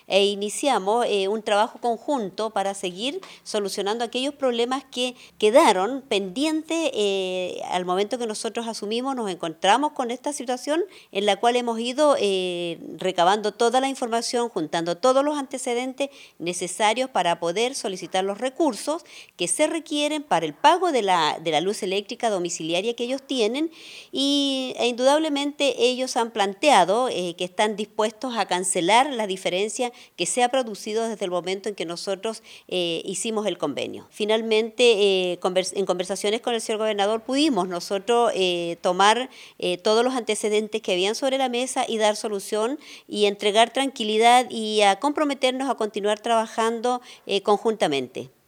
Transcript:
e iniciamos un trabajo conjunto para seguir solucionando aquellos problemas que quedaron pendientes al momento que nosotros asumimos, nos encontramos con esta situación en la cual hemos ido recabando toda la información, juntando todos los antecedentes necesarios para poder solicitar los recursos que se requieren para el pago de la luz eléctrica domiciliaria que ellos tienen e indudablemente ellos han planteado que están dispuestos a cancelar la diferencia que se ha producido desde el momento en que nosotros hicimos el convenio. Finalmente, en conversaciones con el señor gobernador pudimos nosotros tomar todos los antecedentes que habían sobre la mesa y dar solución y entregar tranquilidad y a comprometernos a continuar trabajando conjuntamente.